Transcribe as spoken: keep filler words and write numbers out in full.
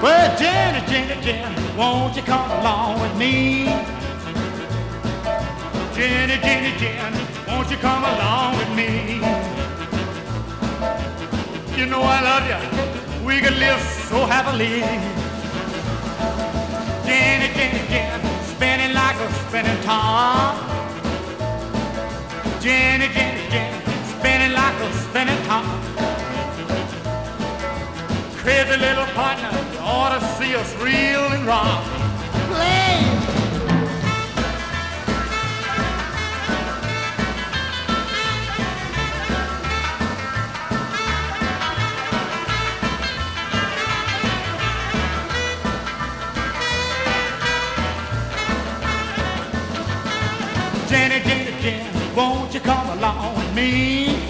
Well, Jenny, Jenny, Jenny, won't you come along with me? Jenny, Jenny, Jenny, won't you come along with me? You know I love you, we could live so happily. Jenny, Jenny, Jenny, spinning like a spinning top. Jenny, Jenny, Jenny, spinning like a spinning top. Crazy little partner, you ought to see us reel and rock. Play! Jenny, Jenny, Jenny, won't you come along with me?